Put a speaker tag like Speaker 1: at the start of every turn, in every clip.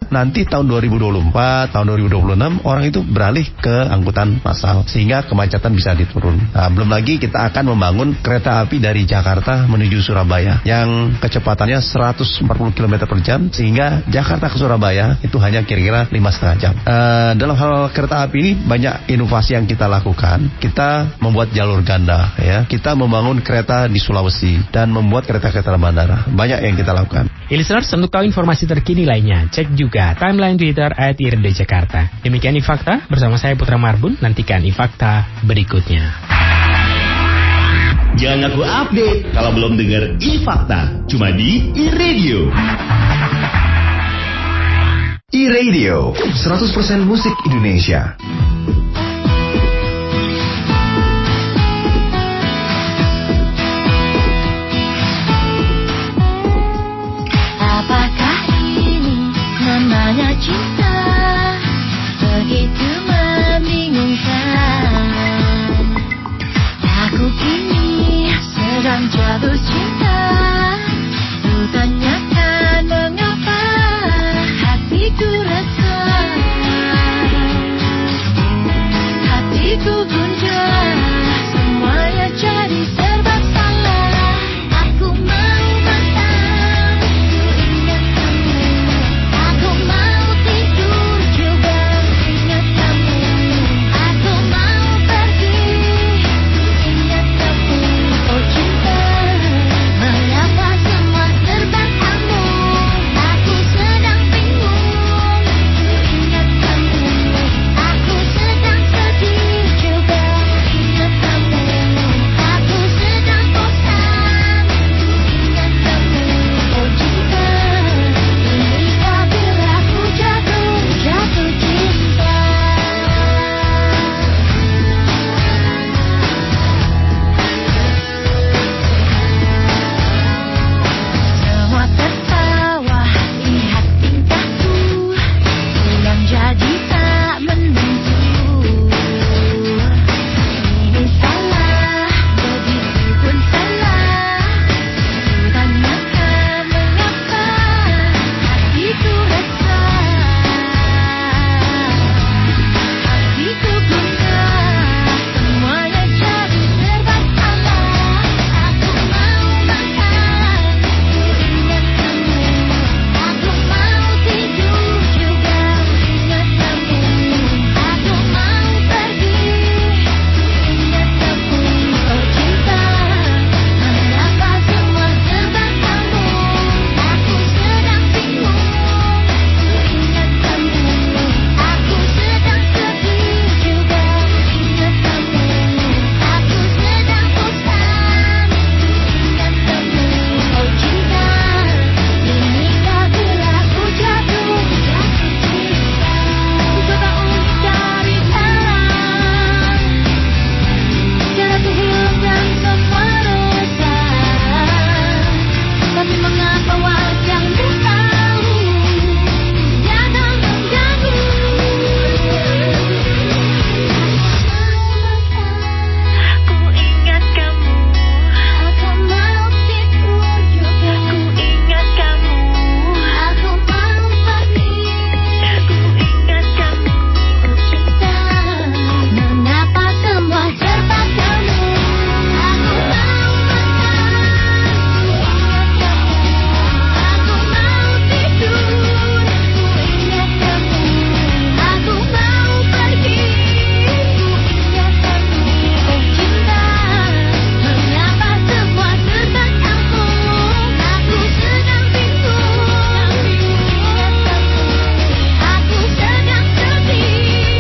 Speaker 1: nanti tahun 2024, tahun 2026 orang itu beralih ke angkutan massal sehingga kemacetan bisa diturun. Nah, belum lagi kita akan membangun kereta api dari Jakarta menuju Surabaya yang kecepatannya 140 km per jam sehingga Jakarta ke Surabaya itu hanya kira-kira 5,5 jam. Dalam hal kereta api ini banyak inovasi yang kita lakukan. Kita membuat jalur ganda, ya. Kita membangun kereta di Sulawesi dan membuat kereta-kereta bandara. Banyak yang kita lakukan.
Speaker 2: Listeners, untuk tahu informasi terkini lainnya, cek juga timeline Twitter @irdejakarta. Demikian Ifakta, bersama saya Putra Marbun. Nantikan Ifakta berikutnya.
Speaker 3: Jangan ngaku update kalau belum dengar Ifakta, cuma di iRadio.
Speaker 4: iRadio, 100% musik Indonesia.
Speaker 5: Namanya cinta begitu membingungkan. Aku kini sedang jatuh cinta. Ku tanyakan mengapa hatiku resah, hatiku gundah, semuanya jadi serba salah. Aku mau makan, ku ingat kamu. Aku mau tidur juga ingat kamu. Aku mau pergi, ku ingat kamu. Oh cinta, mengapa semua serba kamu? Aku sedang bingung, ku ingat kamu. Aku sedang sedih juga ingat kamu. Aku sedang bosan, ku ingat kamu. Oh cinta, inikah bila ku jatuh cinta. Semua tertawa lihat tingkahku yang jadi tak menentu. Ini salah, begitu pun salah. Ku tanyakan mengapa hatiku resah, hatiku gundah, semuanya jadi serba salah. Aku mau makan, ku ingat kamu. Aku mau tidur juga ingat kamu. Aku mau pergi, ku ingat kamu. Oh cinta, mengapa semua serba kamu? Aku sedang bingung, ku ingat kamu. Aku sedang sedih juga ingat kamu. Aku sedang bosan, ingat kamu. Oh cinta, inikah bila ku jatuh cinta. Ku coba untuk cari jalan, cara ku hilangkan semua dosa. Tapi mengapa wajahmu tahu jangan mengganggu. Ku ingat kamu. Aku mau tidur juga. Ku ingat kamu. Aku mau pergi. Ku ingat kamu. Oh cinta, mengapa semua serba kamu? Aku mau makan. Ku ingat kamu. Aku mau tidur. Ku ingat kamu. Aku mau pergi. Ku ingat kamu. Oh cinta, mengapa semua serba kamu? Aku sedang bingung, ku ingat kamu. Aku sedang sedih,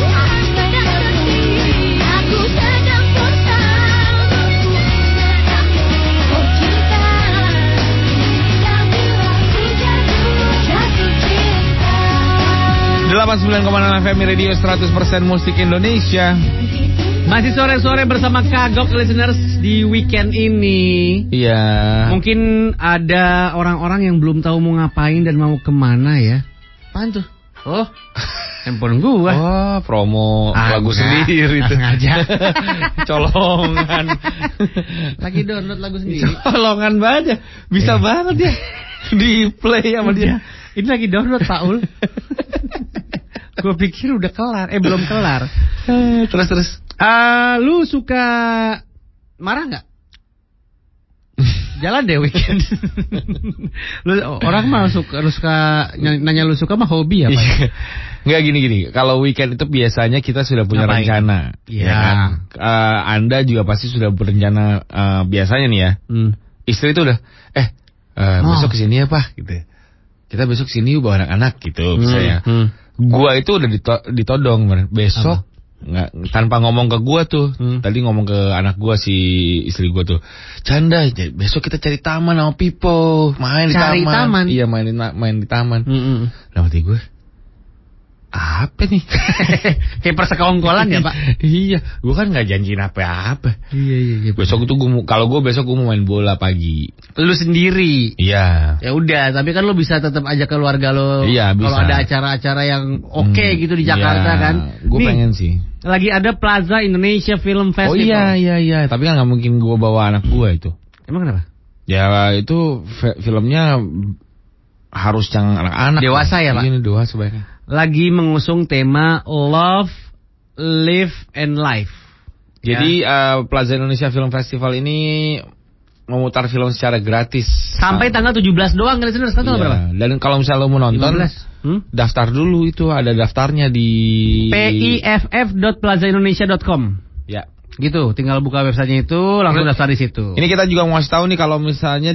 Speaker 5: aku sedang bosan, ku ingat kamu. Oh cinta, inikah bila ku jatuh cinta.
Speaker 6: 89,6 FM Radio 100% musik Indonesia.
Speaker 2: Masih sore-sore bersama Kagok listeners di weekend ini.
Speaker 6: Iya.
Speaker 2: Mungkin ada orang-orang yang belum tahu mau ngapain dan mau kemana ya.
Speaker 6: Apaan tuh? Oh.
Speaker 2: Handphone gua.
Speaker 6: Wah, promo lagu sendiri itu.
Speaker 2: Aja.
Speaker 6: Colongan.
Speaker 2: Lagi download lagu sendiri.
Speaker 6: Colongan banget ya. Bisa banget ya. Di play sama dia.
Speaker 2: Ini lagi download Paul. Gua pikir udah kelar. Belum kelar.
Speaker 6: Terus.
Speaker 2: Lu suka marah nggak? Jalan deh weekend. Orang mah lu suka nanya lu suka mah hobi apa?
Speaker 6: Nggak gini. Kalau weekend itu biasanya kita sudah punya rencana.
Speaker 2: Iya.
Speaker 6: Ya kan? Anda juga pasti sudah berencana biasanya nih ya. Istri itu udah besok kesini ya Pak gitu. Kita besok kesini bawa anak-anak gitu misalnya. Gua itu udah ditodong besok. Nggak, tanpa ngomong ke gua tuh. Tadi ngomong ke anak gua, si istri gua tuh, Canda, besok kita cari taman sama Pipo, main di taman. Iya, main di taman. Nah, mati gue, apa nih?
Speaker 2: Kayak persekongkolan ya Pak?
Speaker 6: Iya, gua kan nggak janjiin apa-apa.
Speaker 2: Iya.
Speaker 6: Besok itu kalau gua besok gua mau main bola pagi.
Speaker 2: Lu sendiri?
Speaker 6: Iya.
Speaker 2: Ya udah, tapi kan lu bisa tetap ajak keluarga lu.
Speaker 6: Iya, bisa.
Speaker 2: Kalau ada acara-acara yang oke gitu di Jakarta kan.
Speaker 6: Gue pengen sih.
Speaker 2: Lagi ada Plaza Indonesia Film Festival.
Speaker 6: Oh iya. Tapi kan nggak mungkin gue bawa anak gue itu.
Speaker 2: Emang kenapa?
Speaker 6: Ya itu filmnya harus yang anak-anak.
Speaker 2: Dewasa ya Pak?
Speaker 6: Ini dewasa baiknya.
Speaker 2: Lagi mengusung tema Love, Live, and Life.
Speaker 6: Jadi Plaza Indonesia Film Festival ini memutar film secara gratis.
Speaker 2: Sampai tanggal 17 doang kan listeners, tanggal berapa?
Speaker 6: Dan kalau misalnya lo mau nonton, daftar dulu, itu ada daftarnya di
Speaker 2: piff.plazaindonesia.com.
Speaker 6: Ya.
Speaker 2: Gitu, tinggal buka websitenya itu, langsung daftar di situ.
Speaker 6: Ini kita juga mau kasih tahu nih, kalau misalnya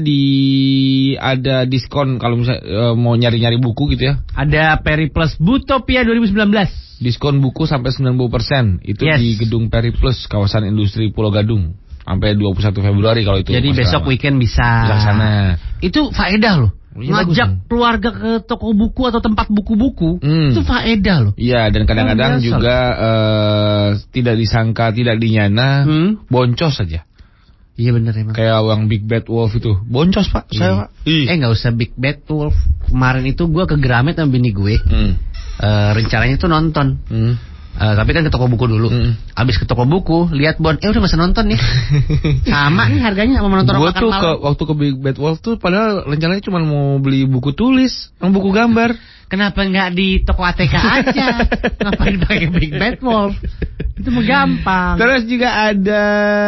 Speaker 6: ada diskon kalau misalnya mau nyari-nyari buku gitu ya.
Speaker 2: Ada Periplus Butopia 2019.
Speaker 6: Diskon buku sampai 90%. Itu di Gedung Periplus, kawasan industri Pulau Gadung. Sampai 21 Februari kalau itu.
Speaker 2: Jadi besok weekend bisa
Speaker 6: sana.
Speaker 2: Itu faedah loh. Ngajak keluarga ke toko buku atau tempat buku-buku, itu faedah loh.
Speaker 6: Iya, dan kadang-kadang juga tidak disangka, tidak dinyana, boncos saja.
Speaker 2: Iya benar emang.
Speaker 6: Kayak yang Big Bad Wolf itu, boncos Pak. Saya Pak.
Speaker 2: Nggak usah Big Bad Wolf. Kemarin itu gue ke Gramet sama bini gue. Rencananya tuh nonton. Tapi kan ke toko buku dulu. Abis ke toko buku, lihat bon, udah masa nonton nih. Sama nih harganya sama nonton
Speaker 6: Gue tuh waktu ke Big Bad Wolf tuh padahal rencananya cuma mau beli buku tulis, buku gambar.
Speaker 2: Kenapa nggak di toko ATK aja? Ngapain pakai Big Bad Wolf? Itu mah gampang.
Speaker 6: Terus juga ada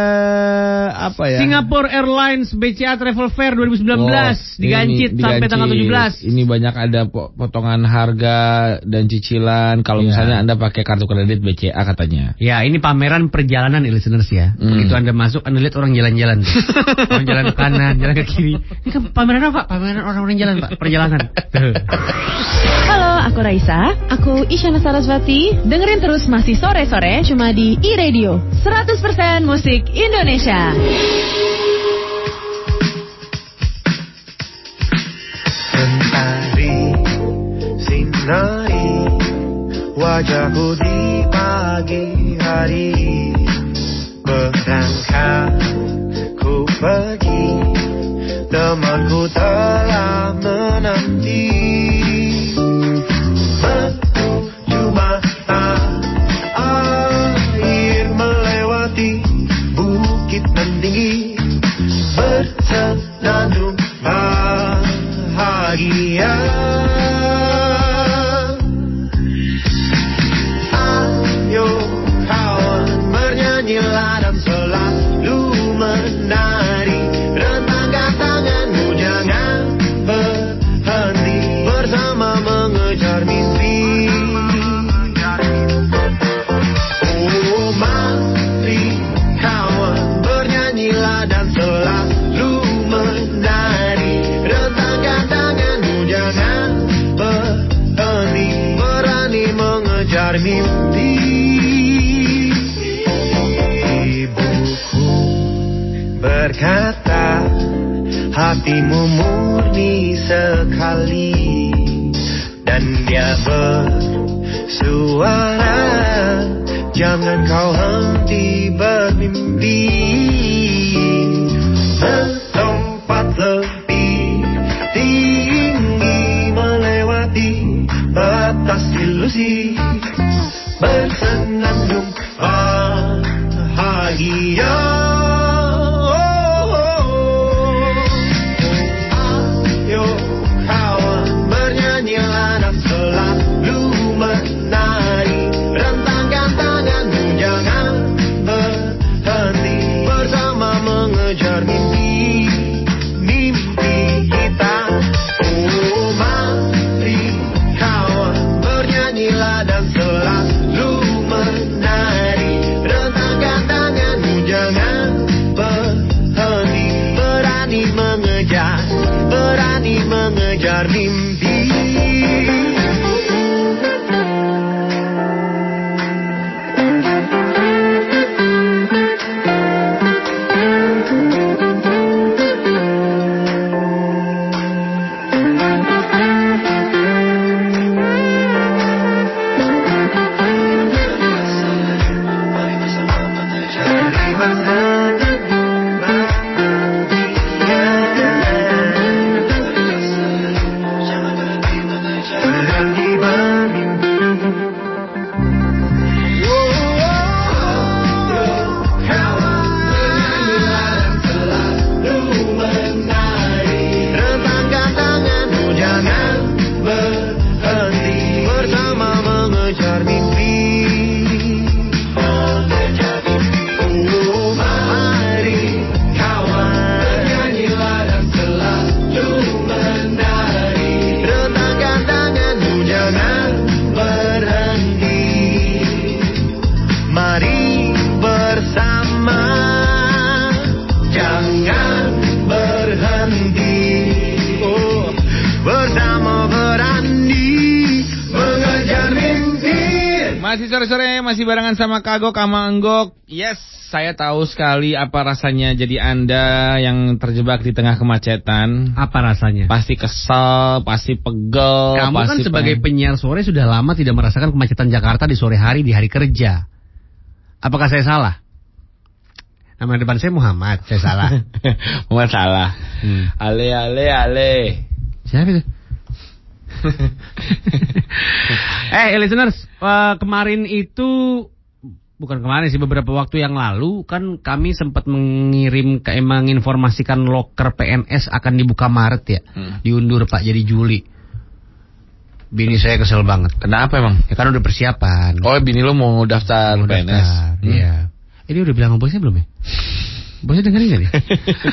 Speaker 6: apa ya?
Speaker 2: Singapore Airlines BCA Travel Fair 2019 digancit sampai tanggal 17.
Speaker 6: Ini banyak ada potongan harga dan cicilan kalau misalnya Anda pakai kartu kredit BCA katanya.
Speaker 2: Ya, ini pameran perjalanan listeners ya. Begitu Anda masuk, Anda lihat orang jalan-jalan. Orang jalan ke kanan, jalan ke kiri. Ini kan pameran apa? Pameran orang-orang jalan, Pak. Perjalanan.
Speaker 5: Halo, aku Raisa. Aku Isyana Sarasvati. Dengerin terus Masih Sore-Sore cuma di iRadio 100% musik Indonesia.
Speaker 7: Mentari sinari wajahku di pagi hari, berangkat ku pergi, temanku telah menanti. Menuju mata air melewati bukit nan tinggi, bersenandung bahagia. Ayo kawan bernyanyilah dan selalu menari, rentangkan tanganmu jangan berhenti, bersama mengejar mimpi. Oh mari kawan bernyanyilah dan selalu menari, rentangkan tanganmu jangan berhenti, berani mengejar mimpi. Ibuku berkata hatimu murni sekali, dan dia bersuara jangan kau henti bermimpi. Melompat lebih tinggi melewati atas ilusi bersenandung bahagia. Ayo kawan bernyanyilah dan selalu menari, rentangkan tanganmu jangan berhenti, bersama mengejar mimpi kita. Oh mari kawan bernyanyilah dan selalu menari, rentangkan tanganmu jangan berhenti, berani mengejar mimpi.
Speaker 6: Masih sore-sore, masih barengan sama Kagok sama Enggok. Yes, saya tahu sekali apa rasanya jadi Anda yang terjebak di tengah kemacetan.
Speaker 2: Apa rasanya?
Speaker 6: Pasti kesel, pasti pegel.
Speaker 2: Kamu
Speaker 6: pasti
Speaker 2: kan sebagai penyiar sore sudah lama tidak merasakan kemacetan Jakarta di sore hari, di hari kerja. Apakah saya salah? Nama depan saya Muhammad, saya salah.
Speaker 6: Muhammad salah. Ale.
Speaker 2: Siapa itu? Listeners, kemarin itu, bukan kemarin sih, beberapa waktu yang lalu kan kami sempat menginformasikan loker PNS akan dibuka Maret ya, diundur Pak jadi Juli. Bini saya kesel banget.
Speaker 6: Kenapa emang?
Speaker 2: Ya kan udah persiapan.
Speaker 6: Oh, bini lo mau daftar PNS?
Speaker 2: Iya. Ini udah bilang sama bosnya belum ya? Bosnya dengerin gak nih?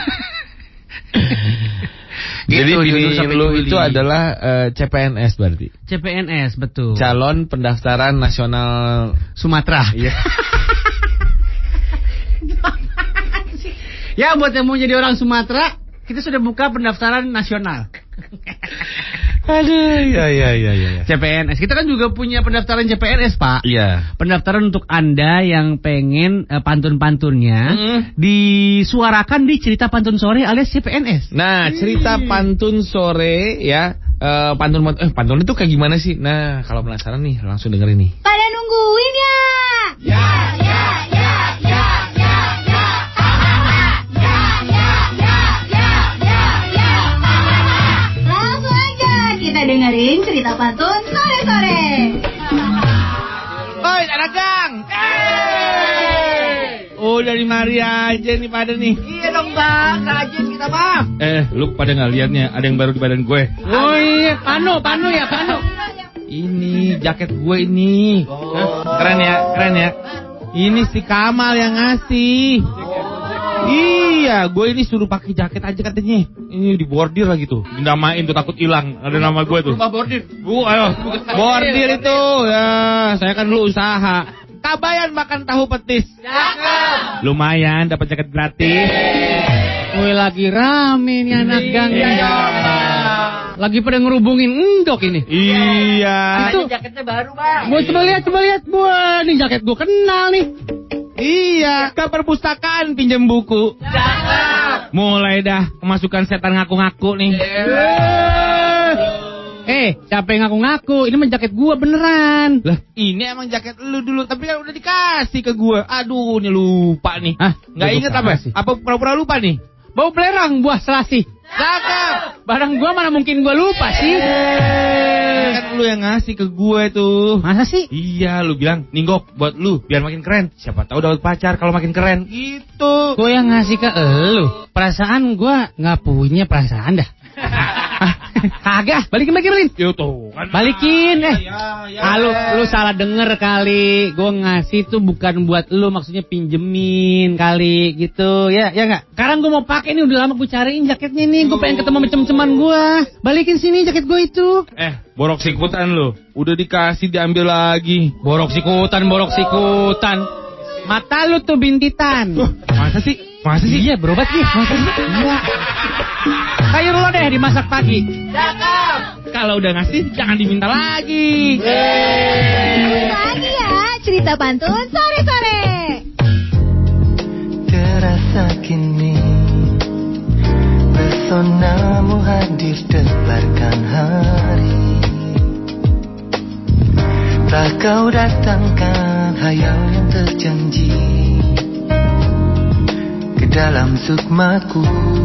Speaker 6: Jadi bini lu
Speaker 2: Juli.
Speaker 6: itu adalah CPNS berarti?
Speaker 2: CPNS, betul.
Speaker 6: Calon Pendaftaran Nasional
Speaker 2: Sumatera.
Speaker 6: Iya.
Speaker 2: Ya, buat yang mau jadi orang Sumatera, kita sudah buka pendaftaran nasional.
Speaker 6: Aduh, ya.
Speaker 2: CPNS. Kita kan juga punya pendaftaran CPNS, Pak.
Speaker 6: Iya.
Speaker 2: Pendaftaran untuk Anda yang pengen pantun-pantunnya disuarakan di Cerita Pantun Sore alias CPNS.
Speaker 6: Nah, Cerita Pantun Sore ya, pantun itu kayak gimana sih? Nah, kalau penasaran nih, langsung dengerin nih.
Speaker 8: Pada nungguin ya? Ya. Langsung aja kita dengerin Cerita Pantun Sore-sore.
Speaker 6: Oi, anak gang. Oh, dari mari aja nih pada nih.
Speaker 2: Iya dong, Bang. Rajin kita, Bang.
Speaker 6: Lu pada nggak liatnya? Ada yang baru di badan gue.
Speaker 2: Oh iya, Pano.
Speaker 6: Ini jaket gue ini. Keren ya. Ini si Kamal yang ngasih. Iya, gue ini suruh pakai jaket aja katanya. Ini dibordir lagi tuh. Dinamain tuh takut hilang. Ada nama gue tuh.
Speaker 2: Rumah bordir.
Speaker 6: Bordir itu. Ya, saya kan dulu usaha. Kabayan makan tahu petis.
Speaker 2: Cakep.
Speaker 6: Lumayan dapat jaket gratis.
Speaker 2: Woi, lagi rame nih anak gang. Lagi pada ngerubungin Endok ini.
Speaker 6: Iya.
Speaker 2: Itu jaketnya baru, Bang. Coba lihat. Wah, nih jaket gue kenal nih.
Speaker 6: Iya, ke perpustakaan pinjam buku.
Speaker 2: Cakep.
Speaker 6: Mulai dah kemasukan setan ngaku-ngaku nih.
Speaker 2: Siapa yang ngaku-ngaku? Ini mah jaket gua beneran.
Speaker 6: Lah, ini emang jaket lu dulu, tapi kan udah dikasih ke gua. Aduh, ini lupa nih. Nggak inget apa? Apa pura-pura lupa nih?
Speaker 2: Bau belerang buah selasih.
Speaker 6: Cakep.
Speaker 2: Barang gua mana mungkin gua lupa sih.
Speaker 6: Kan lu yang ngasih ke gue tuh.
Speaker 2: Masa sih?
Speaker 6: Iya, lu bilang, nih Gok, buat lu, biar makin keren. Siapa tahu dapat pacar kalau makin keren. Gitu.
Speaker 2: Gue yang ngasih ke elu. Perasaan gue gak punya perasaan dah. Kagak, balikin.
Speaker 6: Ya tuh kan.
Speaker 2: Balikin, lu salah denger kali. Gue ngasih tuh bukan buat lu, maksudnya pinjemin kali gitu. Ya nggak. Sekarang gue mau pakai nih, udah lama gue cariin jaketnya nih. Gue pengen ketemu macam-caman gue. Balikin sini jaket gue itu.
Speaker 6: Borok sikutan lu. Udah dikasih diambil lagi.
Speaker 2: Borok sikutan. Mata lu tuh bintitan.
Speaker 6: Masa sih?
Speaker 2: Iya, berobat sih. Masa sih? Iya. Sayur lo deh dimasak pagi.
Speaker 6: Cakep. Kalau udah ngasih jangan diminta lagi.
Speaker 8: Lagi ya, cerita pantun sore-sore.
Speaker 7: Terasa kini pesonamu hadir tebarkan hari. Tak kau datangkan hayal yang terjanji ke dalam sukmaku,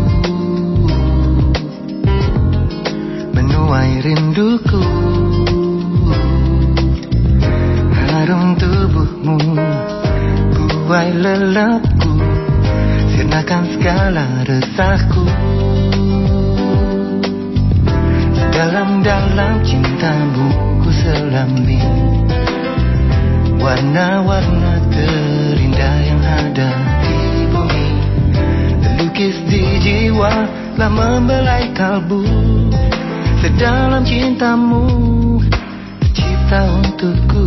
Speaker 7: menuai rinduku. Harum tubuhmu buai lelapku, sirnakan segala resahku. Dalam cintamu ku selami warna-warna terindah yang ada di bumi. Terlukis di jiwa telah membelai kalbu. Sedalam cintamu tercipta untukku.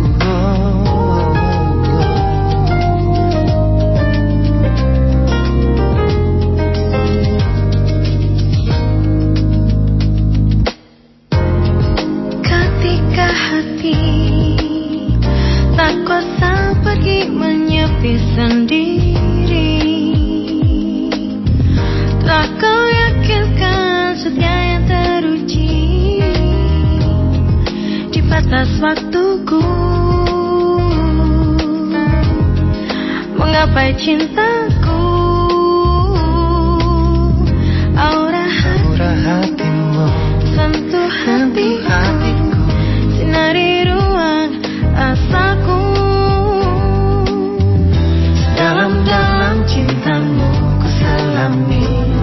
Speaker 9: Ketika hati tak kuasa pergi menyepi sendiri, tak kau yakinkan setia yang teruji di batas waktuku. Menggapai cintaku, aura hatimu sentuh hatiku, sinari ruang asaku. Dalam cintamu ku selami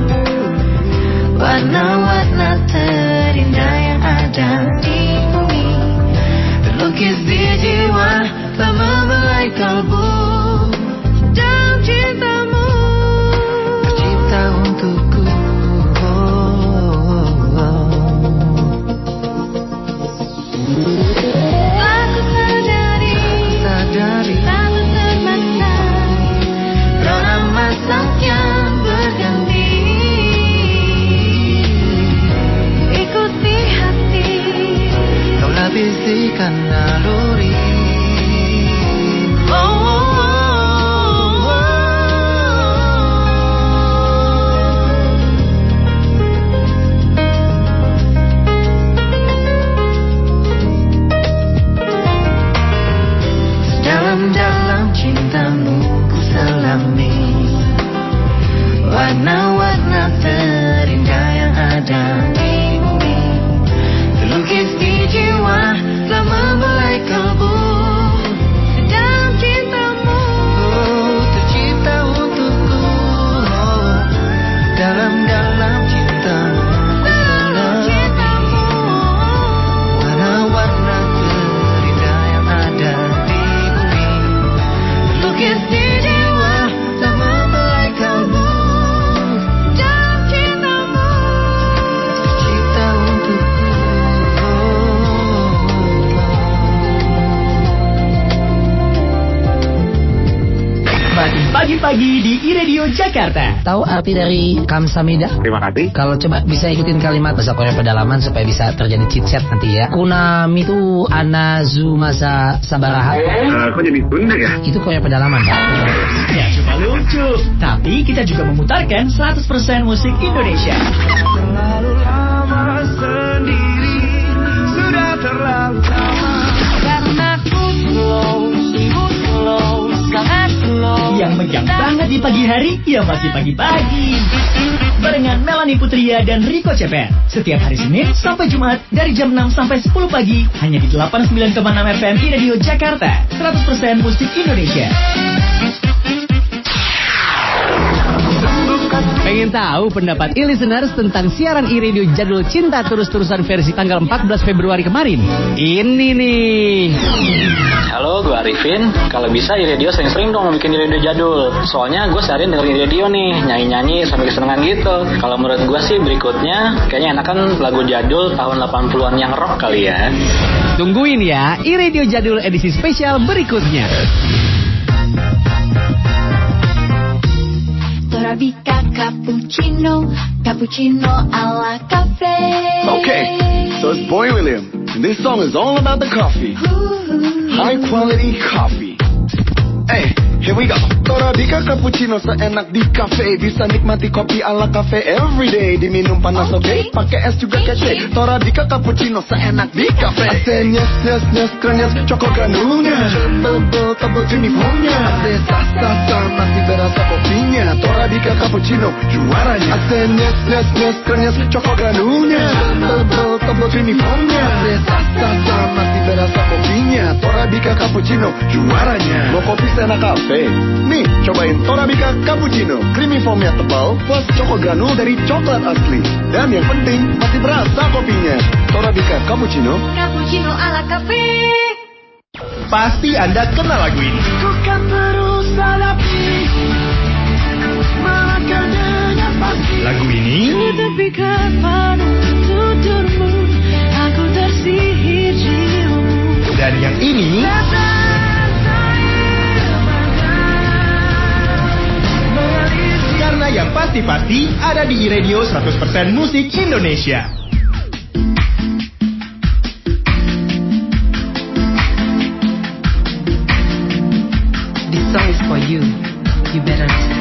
Speaker 9: warna-warna terindah yang ada di bumi. Terlukis di jiwa telah membelai kalbu. Dalam cintamu tercipta untukku. Aku sadari tak terbatas rona masak yang berganti. Ikuti hati,
Speaker 7: Kaulah bisikan naluri. Dalam cintamu ku selami warna-warna terindah yang ada di bumi. Terlukis di jiwa telah membelai kalbu. Dalam cintamu tercipta untukku. Dalam cintamu ku selami warna-warna terindah yang ada di bumi. Terlukis di jiwa telah membelai kalbu. Dalam cintamu tercipta untukku.
Speaker 3: Pagi-pagi di iRadio Jakarta.
Speaker 10: Tahu arti dari Kamsahamnida?
Speaker 6: Terima kasih.
Speaker 10: Kalau coba bisa ikutin kalimat bahasa Korea pedalaman supaya bisa terjadi chit-chat nanti ya. Kunami itu anazumasa sabaraha.
Speaker 6: Kok jadi Sunda ya?
Speaker 10: Itu Korea pedalaman, Pak.
Speaker 3: Ya cuma lucu, tapi kita juga memutarkan 100% musik Indonesia.
Speaker 7: Terlalu lama sendiri, sudah terlalu lama. Karena ku slow, sangat slow.
Speaker 3: Yang megang banget di pagi hari ya masih pagi-pagi. Barengan Melanie Putria dan Rico Ceper. Setiap hari Senin sampai Jumat dari jam 6 sampai 10 pagi hanya di 89,6 FM iRadio Jakarta. 100% musik Indonesia.
Speaker 2: Pengen tahu pendapat e-listeners tentang siaran iRadio Jadul Cinta Terus-Terusan versi tanggal 14 Februari kemarin? Ini nih.
Speaker 11: Halo, gue Arifin. Kalau bisa iRadio sering-sering dong bikin iRadio jadul. Soalnya gue seharian dengerin iRadio nih, nyanyi-nyanyi sambil kesenangan gitu. Kalau menurut gue sih berikutnya kayaknya enakan lagu jadul tahun 80-an yang rock kali ya.
Speaker 2: Tungguin ya iRadio Jadul edisi spesial berikutnya.
Speaker 9: Torabika cappuccino, cappuccino alla cafe.
Speaker 12: Okay, so it's Boy William, and this song is all about the coffee. High quality coffee. Hey, here we go. Torabika cappuccino seenak di cafe. Bisa nikmati kopi ala cafe everyday. Diminum panas oke, pakai es juga kece. Torabika cappuccino seenak di cafe. Ase nyes nyes nyes krenyes coko granulnya. Tebel creamy foamnya. Ase sasa masih berasa kopinya. Torabika cappuccino juaranya. Ase nyes nyes nyes krenyes coko granulnya. Tebel creamy foamnya. Ase sasa masih berasa kopinya. Torabika cappuccino juaranya. Mau kopi seenak cafe? Nih, cobain Torabika cappuccino. Creamy foamnya tebal, plus coko granul dari coklat asli. Dan yang penting, masih berasa kopinya. Torabika cappuccino.
Speaker 9: Cappuccino ala cafe.
Speaker 13: Pasti Anda kenal lagu ini.
Speaker 7: Ku kan terus hadapi, makan dengan pasti.
Speaker 13: Lagu ini
Speaker 7: Tapi kapan tuturmu, aku tersihir jiwamu.
Speaker 13: dan yang ini karena yang pasti-pasti ada di iRadio 100% Musik Indonesia.
Speaker 14: This song is for you. You better listen.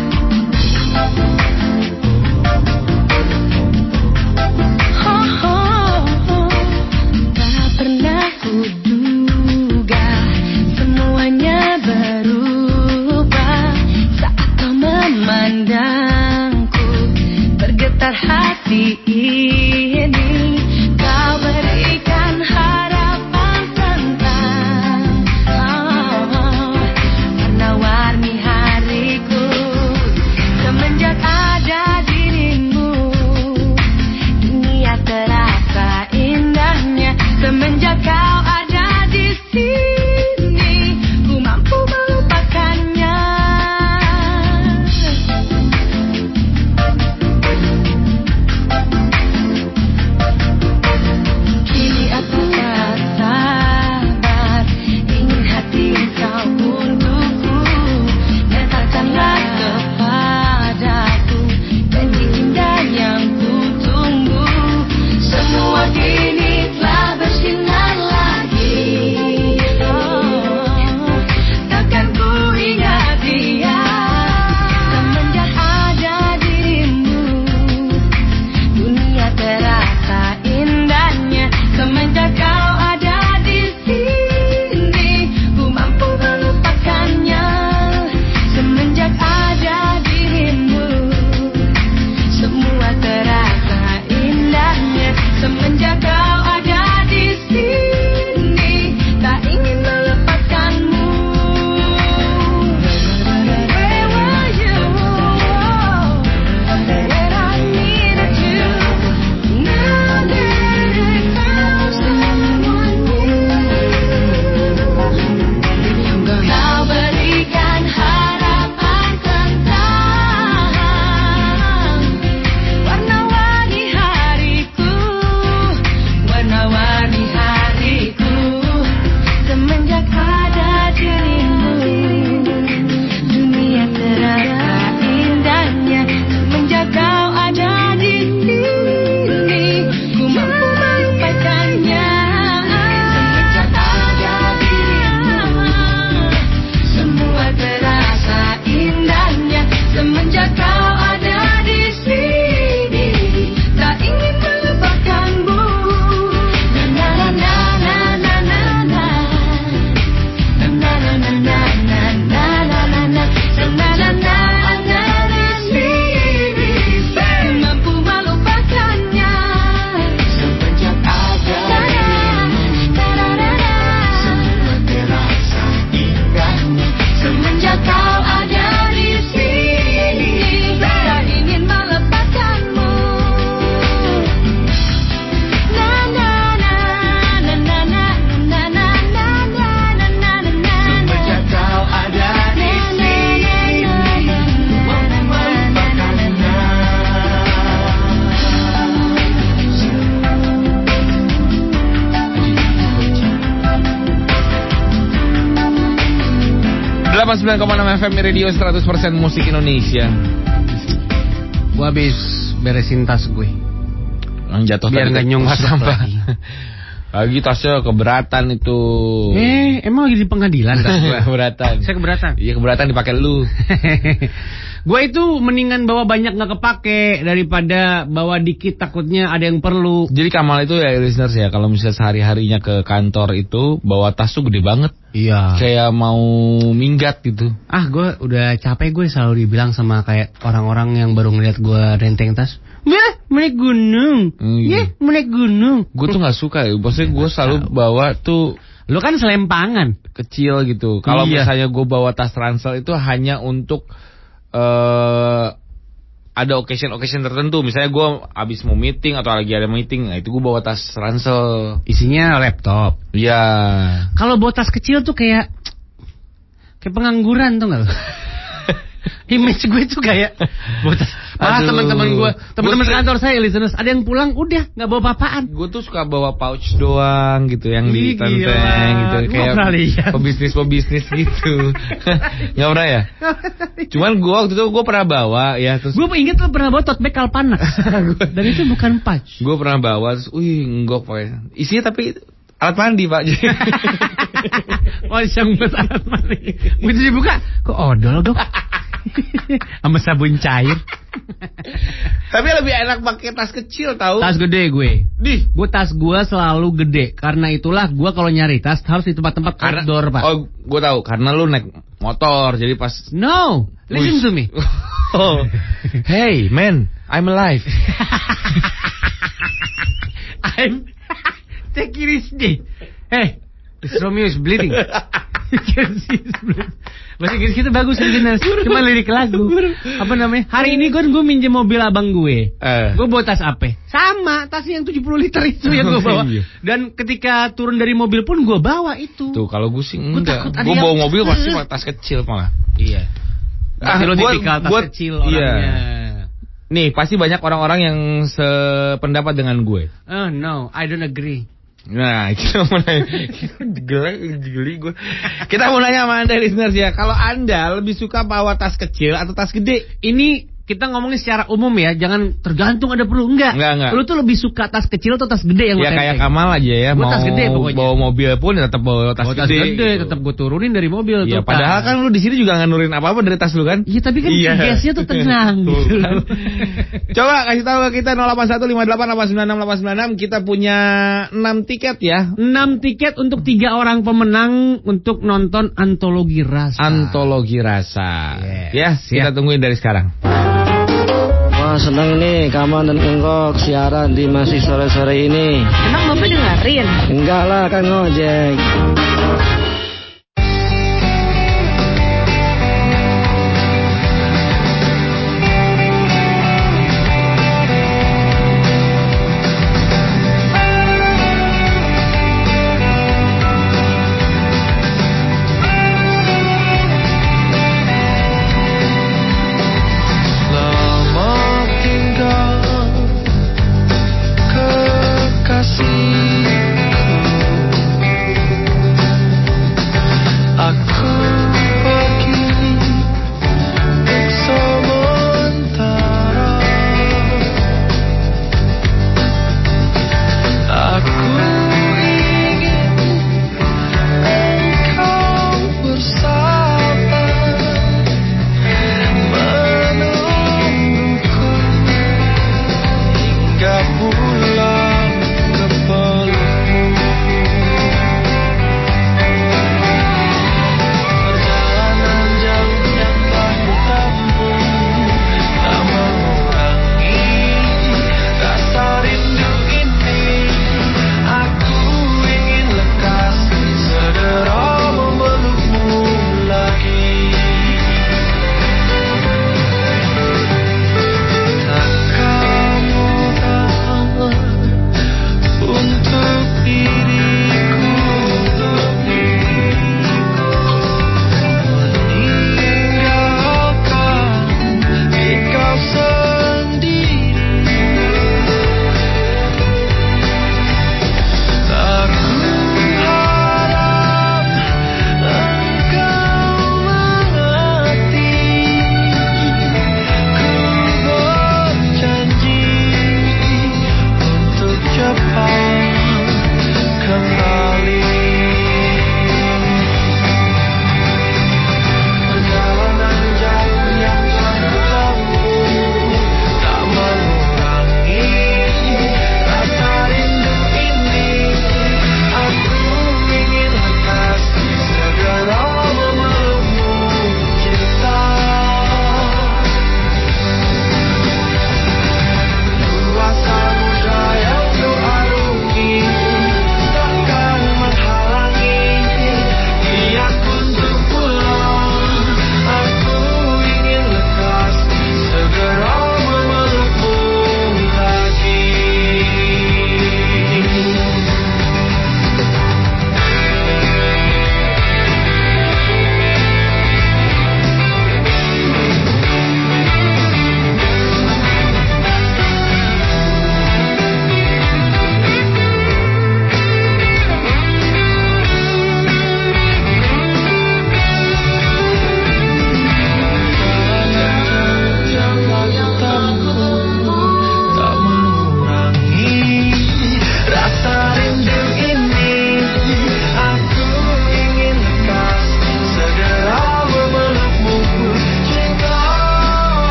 Speaker 9: Tak pernah kuduga semuanya berubah saat kau memandangku, bergetar hati ini. Kau berikan harapan tentang warna-warni hariku.
Speaker 6: 89,6 FM Radio 100% musik Indonesia.
Speaker 2: Gua habis beresin tas gue.
Speaker 6: Yang jatuh
Speaker 2: biar nggak nyungsep
Speaker 6: sampah. Lagi tasnya keberatan itu.
Speaker 2: Emang lagi di pengadilan tas gue?
Speaker 6: Keberatan.
Speaker 2: Saya keberatan.
Speaker 6: Iya keberatan dipakai lu.
Speaker 2: Gue itu mendingan bawa banyak nggak kepake daripada bawa dikit takutnya ada yang perlu.
Speaker 6: Jadi Kamal itu ya listeners ya, kalau misalnya sehari-harinya ke kantor itu bawa tas tuh gede banget.
Speaker 2: Iya.
Speaker 6: Kayak mau minggat gitu.
Speaker 2: Gue udah capek, gue selalu dibilang sama kayak orang-orang yang baru ngeliat gue renteng tas. Naik gunung. Naik gunung.
Speaker 6: Gue tuh nggak suka ya. Maksudnya gue selalu bawa tuh.
Speaker 2: Lo kan selempangan
Speaker 6: kecil gitu. Kalau misalnya gue bawa tas ransel itu hanya untuk ada occasion tertentu. Misalnya gue abis mau meeting atau lagi ada meeting, nah itu gue bawa tas ransel.
Speaker 2: Isinya laptop.
Speaker 6: Iya.
Speaker 2: Kalau bawa tas kecil tuh kayak pengangguran tuh nggak lo? Image gue tuh kayak malah teman-teman kantor saya listeners ada yang pulang udah nggak bawa apa-apaan.
Speaker 6: Gue tuh suka bawa pouch doang gitu yang ditenteng gitu kayak pebisnis gitu. Nggak pernah ya? Cuman gue waktu itu gue pernah bawa ya.
Speaker 2: Gue inget lo pernah bawa tote bag Alpanas dan itu bukan pouch.
Speaker 6: Gue pernah bawa terus, enggak pak. Isinya tapi alat mandi pak.
Speaker 2: Oh buat alat mandi. Begitu dibuka kok odol dong. Sama sabun cair.
Speaker 6: Tapi lebih enak pakai tas kecil tahu.
Speaker 2: Tas gede gue. Gue tas gue selalu gede. Karena itulah gue kalau nyari tas harus di tempat-tempat outdoor pak.
Speaker 6: Oh gue tahu karena lu naik motor jadi pas.
Speaker 2: No, listen to me.
Speaker 6: Hey man, I'm alive.
Speaker 2: Take it easy. Hey, this Romeo is bleeding. Bahasa Inggris kita bagus listeners. Cuma lirik lagu. Apa namanya? Hari ini gue minjem mobil abang gue. Gue bawa tas apa? Sama, tas yang 70 liter itu yang gue bawa. Dan ketika turun dari mobil pun gue bawa itu.
Speaker 6: Tuh kalau gue sih enggak. Gue bawa mobil pasti pakai tas kecil malah.
Speaker 2: Iya. Lo tipikal tas kecil orangnya.
Speaker 6: Iya. Nih pasti banyak orang-orang yang sependapat dengan gue.
Speaker 2: Oh no, I don't agree.
Speaker 6: Nah, kita mau nanya, geli gue. Kita mau nanya sama Anda listeners ya, kalau Anda lebih suka bawa tas kecil atau tas gede?
Speaker 2: Ini kita ngomongin secara umum ya, jangan tergantung ada perlu enggak. Lu tuh lebih suka tas kecil atau tas gede yang
Speaker 6: ya kayak Kamal aja ya,
Speaker 2: mau tas gede pokoknya.
Speaker 6: Bawa mobil pun tetap bawa tas gede.
Speaker 2: Gitu. Tetap gue turunin dari mobil.
Speaker 6: Ya padahal kan lu di sini juga nggak nurunin apa-apa dari tas lu kan?
Speaker 2: Iya tapi kan gasnya tuh tenang gitu.
Speaker 6: Coba kasih tahu ke kita 081588968996 kita punya 6 tiket ya.
Speaker 2: 6 tiket untuk 3 orang pemenang untuk nonton Antologi Rasa.
Speaker 6: Antologi Rasa. Ya, kita tungguin dari sekarang.
Speaker 15: Wah seneng nih Kamal dan Enggok siaran di Masih Sore-Sore ini.
Speaker 5: Emang Bapak dengerin?
Speaker 15: Enggak lah kan ngojek.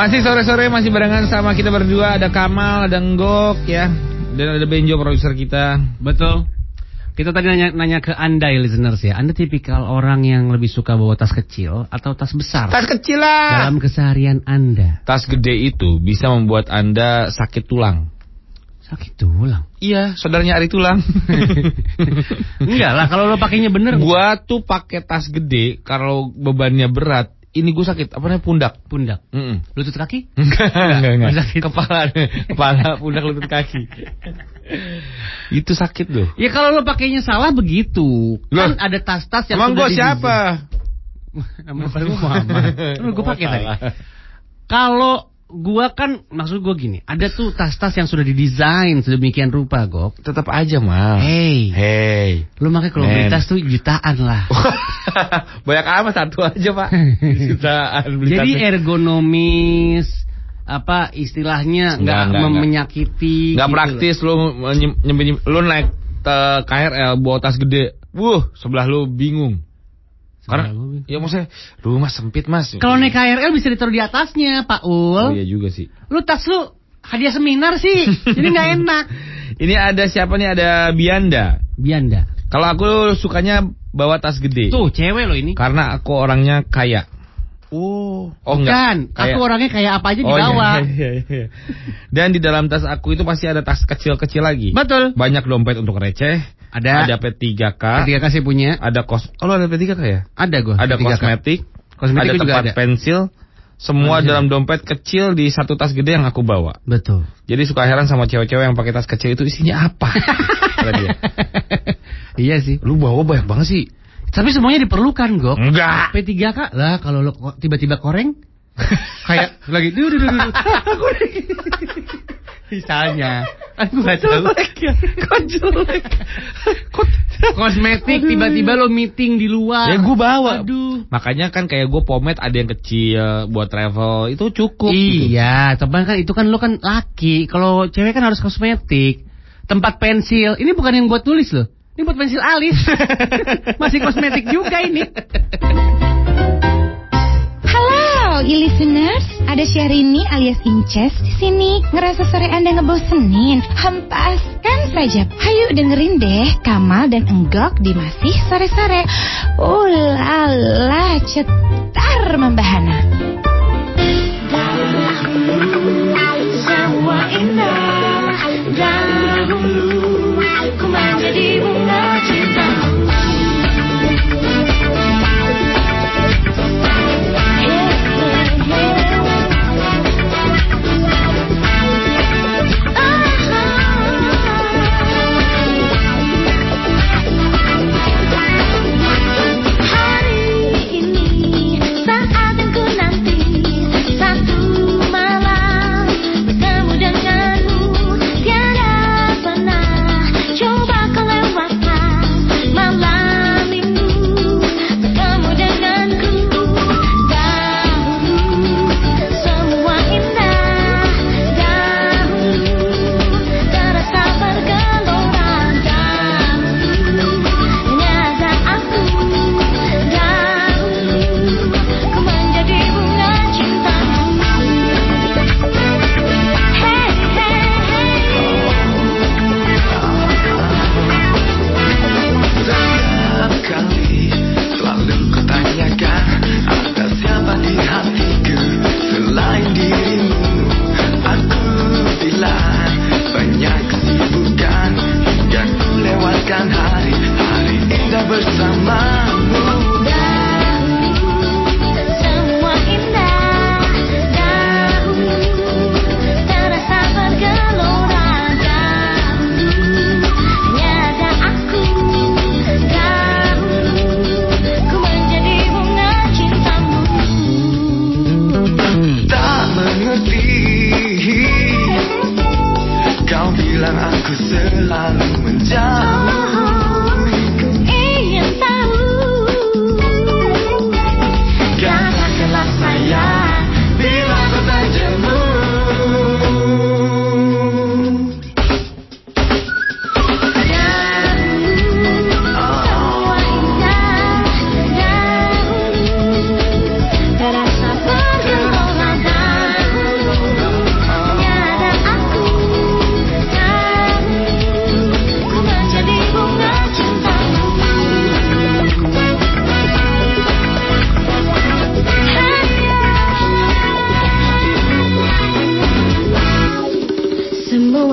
Speaker 6: Masih sore-sore masih barengan sama kita berdua. Ada Kamal, ada Enggok ya. Dan ada Benjo produser kita.
Speaker 2: Betul. Kita tadi nanya ke Anda ya listeners ya. Anda tipikal orang yang lebih suka bawa tas kecil atau tas besar?
Speaker 6: Tas kecil lah.
Speaker 2: Dalam keseharian Anda.
Speaker 6: Tas gede itu bisa membuat Anda sakit tulang.
Speaker 2: Sakit tulang?
Speaker 6: Iya, saudaranya Ari tulang.
Speaker 2: Enggak lah, kalau lo pakainya bener.
Speaker 6: Gua tuh pakai tas gede kalau bebannya berat. Ini gue sakit, apa namanya, pundak.
Speaker 2: Lutut kaki?
Speaker 6: Enggak. Kepala, pundak, lutut kaki. Itu sakit loh.
Speaker 2: Ya kalau lo pakainya salah begitu. Kan ada tas-tas yang
Speaker 6: emang
Speaker 2: sudah
Speaker 6: gue siapa?
Speaker 2: Nama gue Muhammad. Gue pakai tadi. Kalau gua kan, maksud gua gini, ada tuh tas-tas yang sudah didesain sedemikian rupa, Gok.
Speaker 6: Tetap aja, Mal. Hey.
Speaker 2: Lu makanya kalau beli tas tuh jutaan lah.
Speaker 6: Banyak amat, satu aja, Pak. Jutaan beli.
Speaker 2: Jadi
Speaker 6: tas.
Speaker 2: ergonomis, apa istilahnya enggak menyakiti.
Speaker 6: Enggak
Speaker 2: gitu
Speaker 6: praktis lu lu naik KRL bawa tas gede. Sebelah lu bingung. Karena ya maksudnya rumah sempit mas.
Speaker 2: Kalau naik KRL bisa ditaruh di atasnya Pak Ul.
Speaker 6: Oh iya juga sih.
Speaker 2: Lu tas lu hadiah seminar sih. Jadi gak enak.
Speaker 6: Ini ada siapa nih? Ada Bianda. Kalau aku sukanya bawa tas gede.
Speaker 2: Tuh cewek lo ini.
Speaker 6: Karena aku orangnya kaya.
Speaker 2: Enggak. Aku orangnya kayak apa aja dibawa.
Speaker 6: Iya. Dan di dalam tas aku itu pasti ada tas kecil-kecil lagi.
Speaker 2: Betul.
Speaker 6: Banyak dompet untuk receh. Ada P3K.
Speaker 2: P3K sih punya.
Speaker 6: Ada lo ada P3K ya?
Speaker 2: Ada gue.
Speaker 6: Ada kosmetik ada
Speaker 2: juga
Speaker 6: tempat
Speaker 2: ada.
Speaker 6: pensil. Semua dalam dompet kecil di satu tas gede yang aku bawa.
Speaker 2: Betul.
Speaker 6: Jadi suka heran sama cewek-cewek yang pakai tas kecil itu isinya apa? Kata dia.
Speaker 2: Iya sih.
Speaker 6: Lu bawa banyak banget sih.
Speaker 2: Tapi semuanya diperlukan, Gok.
Speaker 6: Enggak.
Speaker 2: P3K lah kalau lo tiba-tiba koreng kayak lagi misalnya aku gak tahu kosmetik tiba-tiba lo meeting di luar
Speaker 6: ya gue bawa.
Speaker 2: Aduh.
Speaker 6: Makanya kan kayak gue pomade ada yang kecil buat travel itu cukup.
Speaker 2: Iya gitu. Tapi kan itu kan lo kan laki. Kalau cewek kan harus kosmetik. Tempat pensil ini bukan yang buat tulis loh. Ini buat pensil alis. Masih kosmetik juga ini.
Speaker 16: Halo, listeners. Ada Syahrini alias Inces di sini. Ngerasa sore Anda ngebosenin? Hempaskan saja. Hayu dengerin deh Kamal dan Enggok di Masih Sore-sore. Lala, cetar membahana.
Speaker 7: Semua indah dahulu. Ku menjadi bunga cintamu.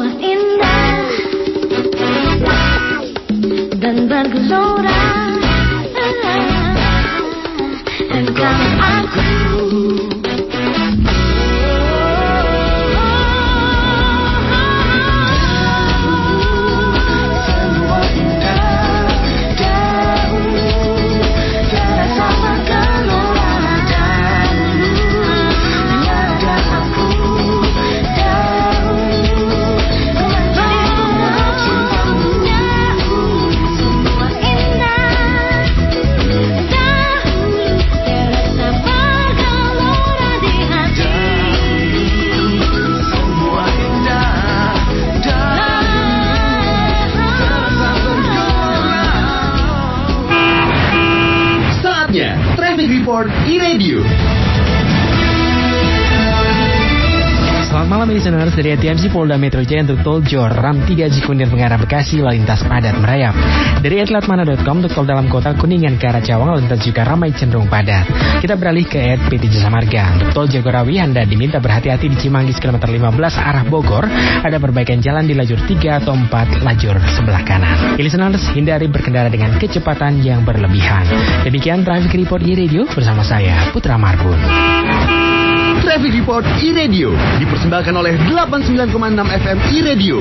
Speaker 9: semua indah dan bergelora. Dan kalau aku
Speaker 4: Report iRadio.
Speaker 17: Selamat malam listeners, dari ATMC Polda Metro Jaya untuk tol Jor Ram 3 Cikunir mengarah Bekasi lalu lintas padat merayap. Dari atletmana.com untuk tol dalam kota Kuningan ke arah Cawang lalu lintas juga ramai cenderung padat. Kita beralih ke PT Jasa Marga. Untuk tol Jagorawi Anda diminta berhati-hati di Cimanggis kilometer 15 arah Bogor. Ada perbaikan jalan di lajur 3 atau 4 lajur sebelah kanan. Listeners, hindari berkendara dengan kecepatan yang berlebihan. Demikian Traffic Report iRadio bersama saya Putra Marbun.
Speaker 4: Traffic Report iRadio dipersembahkan oleh 89,6 FM iRadio.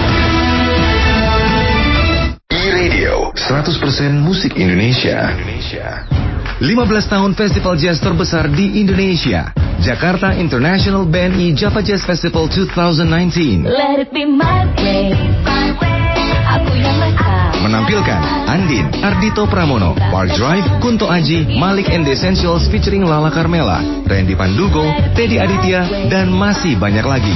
Speaker 4: iRadio 100% musik Indonesia. 15 tahun festival jazz terbesar di Indonesia. Jakarta International BNI Java Jazz Festival 2019.
Speaker 9: Let it be my way, aku yang
Speaker 4: menampilkan Andin, Ardito Pramono, Park Drive, Kunto Aji, Malik and the Essentials featuring Lala Carmela, Randy Pandugo, Teddy Aditya, dan masih banyak lagi.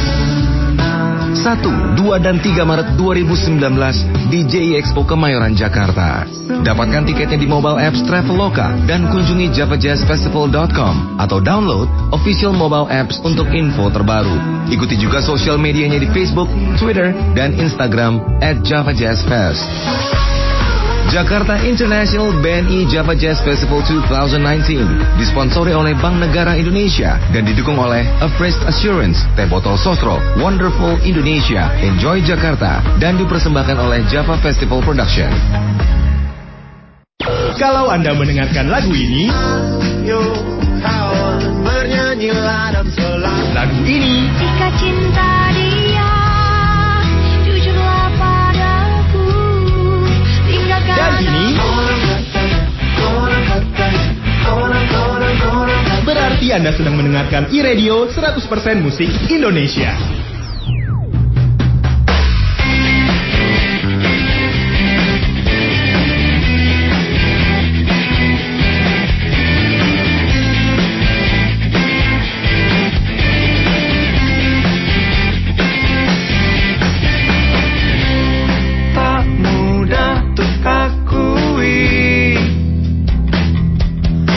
Speaker 4: 1, 2, dan 3 Maret 2019 di JI Expo Kemayoran, Jakarta. Dapatkan tiketnya di mobile apps Traveloka dan kunjungi javajazzfestival.com atau download official mobile apps untuk info terbaru. Ikuti juga sosial medianya di Facebook, Twitter, dan Instagram @JavaJazzFest. Jakarta International BNI Java Jazz Festival 2019 disponsori oleh Bank Negara Indonesia dan didukung oleh A Fresh Assurance, Teh Botol Sosro, Wonderful Indonesia, Enjoy Jakarta, dan dipersembahkan oleh Java Festival Production.
Speaker 13: Kalau Anda mendengarkan lagu ini, lagu ini,
Speaker 9: jika cinta dia, jujurlah padaku, tinggalkan.
Speaker 13: dan ini, berarti Anda sedang mendengarkan iRadio 100% musik Indonesia.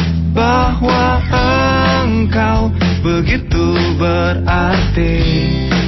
Speaker 18: Begitu berarti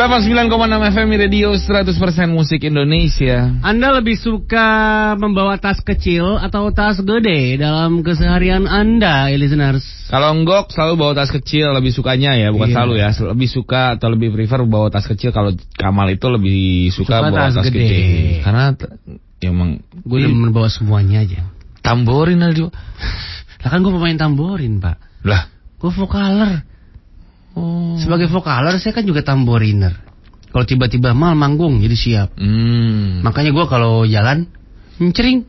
Speaker 6: 89,6 FM Radio 100% musik Indonesia.
Speaker 2: Anda lebih suka membawa tas kecil atau tas gede dalam keseharian Anda, listeners?
Speaker 6: Kalau Enggok selalu bawa tas kecil, lebih sukanya ya, bukan selalu ya. Lebih suka atau lebih prefer bawa tas kecil. Kalau Kamal itu lebih suka bawa tas gede. Karena ya emang
Speaker 2: gue demen bawa semuanya aja.
Speaker 6: Tamborin aja.
Speaker 2: Lah kan gue pemain tamborin, Pak.
Speaker 6: Lah,
Speaker 2: gue vokaler. Oh. Sebagai vokaler saya kan juga tamboriner. Kalau tiba-tiba mal manggung jadi siap. Makanya gue kalau jalan Nyering.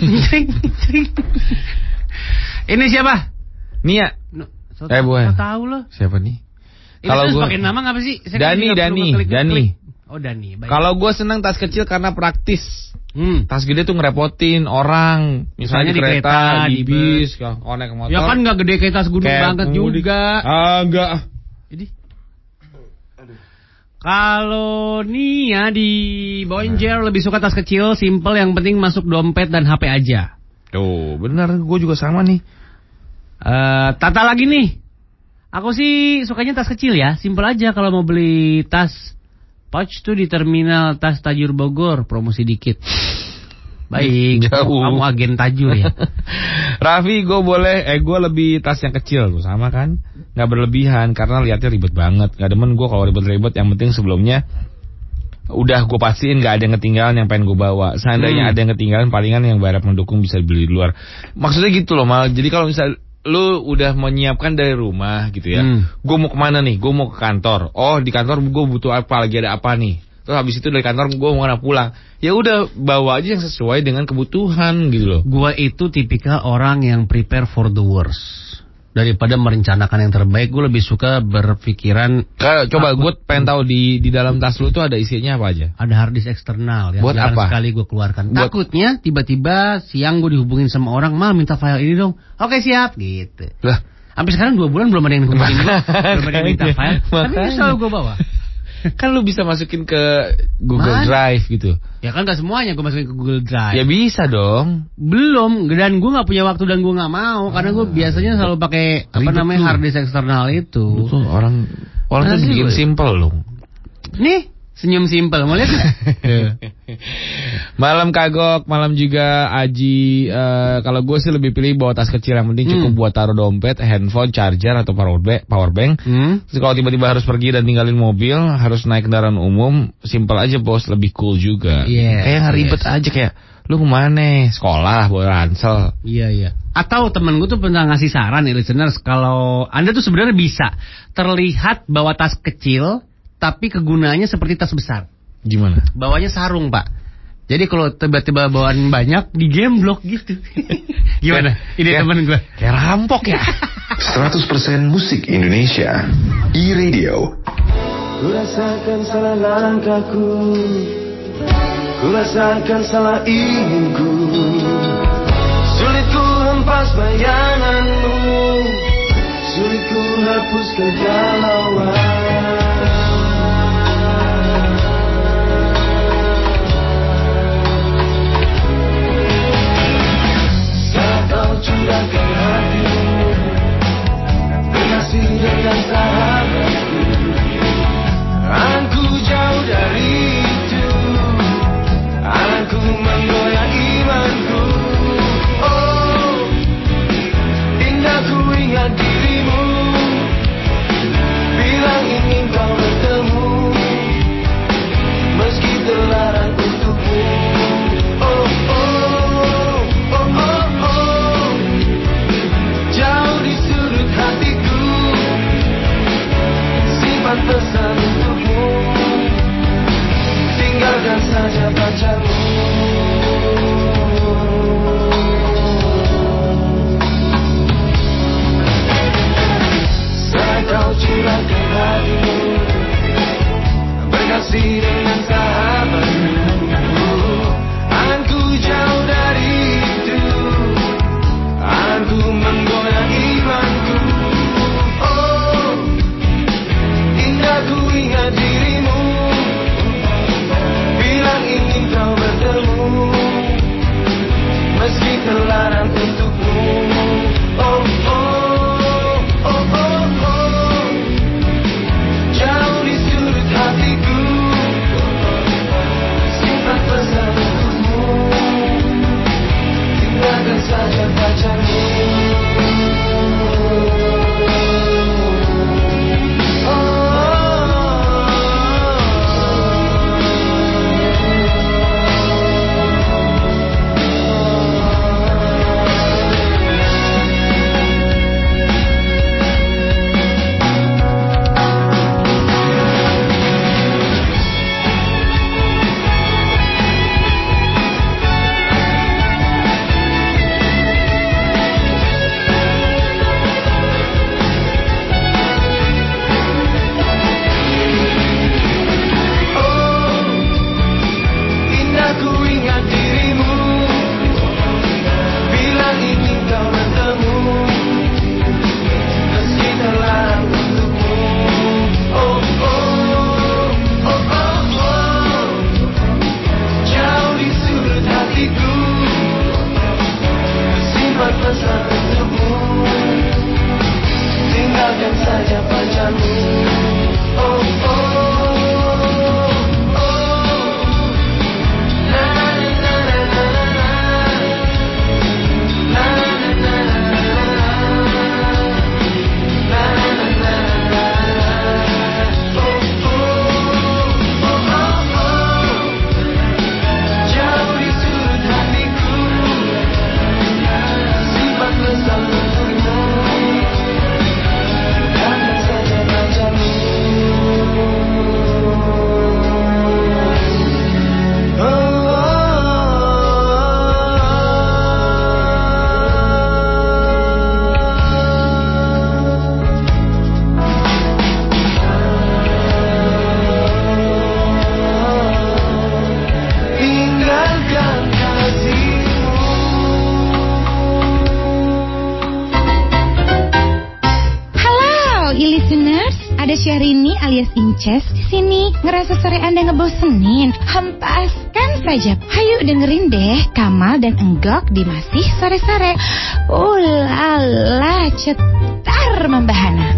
Speaker 2: Ini siapa?
Speaker 6: Nia. Bukan.
Speaker 2: Tahu loh.
Speaker 6: Siapa nih?
Speaker 2: Kalau gue pakai nama ngapa sih?
Speaker 6: Dani.
Speaker 2: Oh, Dani.
Speaker 6: Kalau gue senang tas kecil karena praktis. Tas gede tuh ngerepotin orang. Misalnya di kereta, di bis, naik motor.
Speaker 2: Ya kan nggak gede kayak tas gunung banget juga.
Speaker 6: Enggak.
Speaker 2: Jadi kalau Nia di Bonjer lebih suka tas kecil, simple, yang penting masuk dompet dan HP aja.
Speaker 6: Tuh, benar, gue juga sama nih.
Speaker 2: Tata lagi nih. Aku sih sukanya tas kecil ya, simple aja. Kalau mau beli tas pouch tuh di terminal tas Tajur Bogor, promosi dikit. Baik,
Speaker 6: jauh.
Speaker 2: Kamu agen Tajur ya.
Speaker 6: Raffi, gue lebih tas yang kecil tuh, sama kan? Gak berlebihan, karena lihatnya ribet banget. Gak demen gue kalau ribet-ribet, yang penting sebelumnya udah gue pastiin gak ada yang ketinggalan yang pengen gue bawa. Seandainya ada yang ketinggalan, palingan yang barang mendukung bisa beli di luar. Maksudnya gitu loh, Mal. Jadi kalau misal lu udah menyiapkan dari rumah gitu ya, gue mau kemana nih? Gue mau ke kantor. Oh, di kantor gue butuh apa, lagi ada apa nih? Terus habis itu dari kantor gue mau pulang. Ya udah, bawa aja yang sesuai dengan kebutuhan gitu loh.
Speaker 2: Gue itu tipikal orang yang prepare for the worst daripada merencanakan yang terbaik. Gue lebih suka berpikiran.
Speaker 6: Coba gue pengen tahu di dalam tas lu tuh ada isinya apa aja?
Speaker 2: Ada hard disk eksternal yang
Speaker 6: buat
Speaker 2: jarang
Speaker 6: apa?
Speaker 2: sekali gue keluarkan. Takutnya tiba-tiba siang gue dihubungin sama orang, Mal minta file ini dong. Oke, siap gitu.
Speaker 6: Lah,
Speaker 2: sampai sekarang 2 bulan belum ada yang hubungin gue, belum ada yang minta file. Tapi itu selalu gue bawa.
Speaker 6: Kan lu bisa masukin ke Google Drive gitu.
Speaker 2: Ya kan gak semuanya gue masukin ke Google Drive.
Speaker 6: Ya bisa dong.
Speaker 2: Belum, dan gue gak punya waktu dan gue gak mau. Karena gue biasanya selalu pakai hard disk eksternal itu.
Speaker 6: Tuh, orang tuh bikin simple loh.
Speaker 2: Nih, senyum simple, mau lihat?
Speaker 6: Malam Kagok, malam juga Aji. Kalau gue sih lebih pilih bawa tas kecil, yang penting cukup buat taruh dompet, handphone, charger atau power bank. Terus kalau tiba-tiba harus pergi dan tinggalin mobil, harus naik kendaraan umum, simple aja bos, lebih cool juga. Kayak ribet aja, kayak lu kemana? Sekolah, bawa ransel.
Speaker 2: Iya. Atau temen gue tuh pernah ngasih saran nih listeners, kalau Anda tuh sebenarnya bisa terlihat bawa tas kecil, tapi kegunaannya seperti tas besar.
Speaker 6: Gimana?
Speaker 2: Bawanya sarung, Pak. Jadi kalau tiba-tiba bawaan banyak, digemblok gitu. Gimana? Ini temen gue.
Speaker 6: Kayak rampok ya.
Speaker 4: 100% musik Indonesia. E-Radio.
Speaker 18: Ku rasakan salah langkahku, ku rasakan salah inginku. Sulit ku hempas bayanganmu, sulit ku hapus kegalauan. Curahkan hatimu, bernasib dengan sahabatku. Aku jauh dari itu, aku menggoyah imanku. Oh, indah ku ingat dirimu, bilang ingin kau
Speaker 16: Syahrini alias Inces di sini. Ngerasa sore Anda ngebosenin? Hempaskan saja. Hayu dengerin deh Kamal dan Enggok di Masih Sore-Sore. Lala, cetar membahana.